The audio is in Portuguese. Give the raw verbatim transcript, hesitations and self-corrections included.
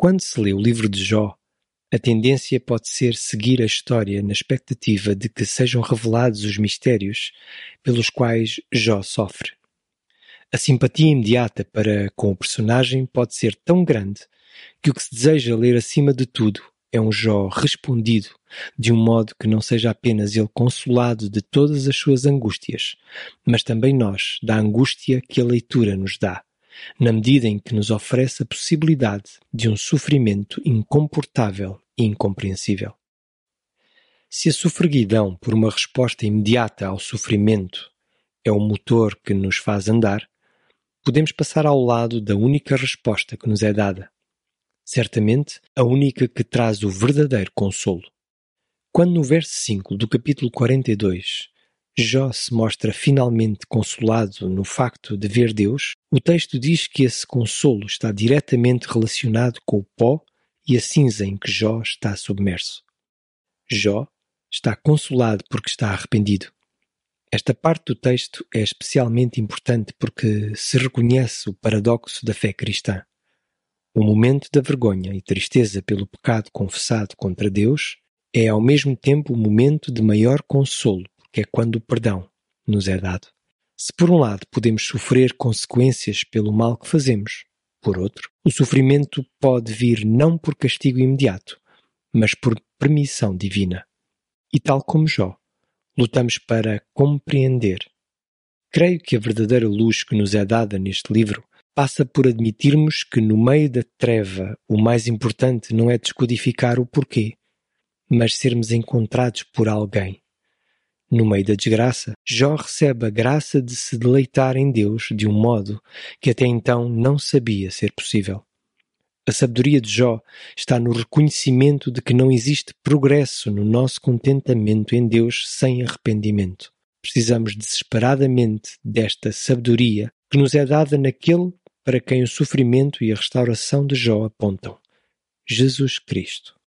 Quando se lê o livro de Jó, a tendência pode ser seguir a história na expectativa de que sejam revelados os mistérios pelos quais Jó sofre. A simpatia imediata para com o personagem pode ser tão grande que o que se deseja ler acima de tudo é um Jó respondido de um modo que não seja apenas ele consolado de todas as suas angústias, mas também nós da angústia que a leitura nos dá, na medida em que nos oferece a possibilidade de um sofrimento incomportável e incompreensível. Se a sofreguidão por uma resposta imediata ao sofrimento é o motor que nos faz andar, podemos passar ao lado da única resposta que nos é dada. Certamente, a única que traz o verdadeiro consolo. Quando no verso cinco do capítulo quarenta e dois, Jó se mostra finalmente consolado no facto de ver Deus, o texto diz que esse consolo está diretamente relacionado com o pó e a cinza em que Jó está submerso. Jó está consolado porque está arrependido. Esta parte do texto é especialmente importante porque se reconhece o paradoxo da fé cristã. O momento da vergonha e tristeza pelo pecado confessado contra Deus é ao mesmo tempo o momento de maior consolo, porque é quando o perdão nos é dado. Se por um lado podemos sofrer consequências pelo mal que fazemos, por outro, o sofrimento pode vir não por castigo imediato, mas por permissão divina. E tal como Jó, lutamos para compreender. Creio que a verdadeira luz que nos é dada neste livro passa por admitirmos que no meio da treva o mais importante não é descodificar o porquê, mas sermos encontrados por alguém. No meio da desgraça, Jó recebe a graça de se deleitar em Deus de um modo que até então não sabia ser possível. A sabedoria de Jó está no reconhecimento de que não existe progresso no nosso contentamento em Deus sem arrependimento. Precisamos desesperadamente desta sabedoria que nos é dada naquele para quem o sofrimento e a restauração de Jó apontam: Jesus Cristo.